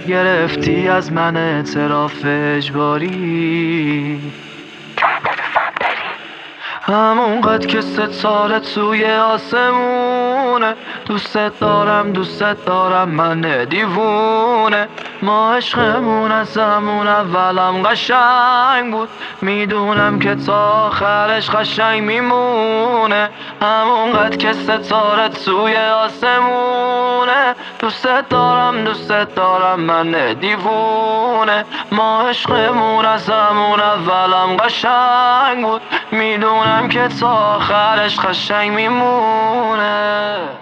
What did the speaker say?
گرفتی از من اعتراف اجباری، همونقدر که ستاره توی آسمونه. دوست دارم من دیوونه. ما عشقمون از همون اولم قشنگ بود، میدونم که تا آخرش قشنگ میمونه. همونقدر که ستاره توی آسمونه. دوست دارم من دیوونه. ما عشقمون از همون اولم قشنگ بود، میدونم که تا آخرش قشنگ میمونه.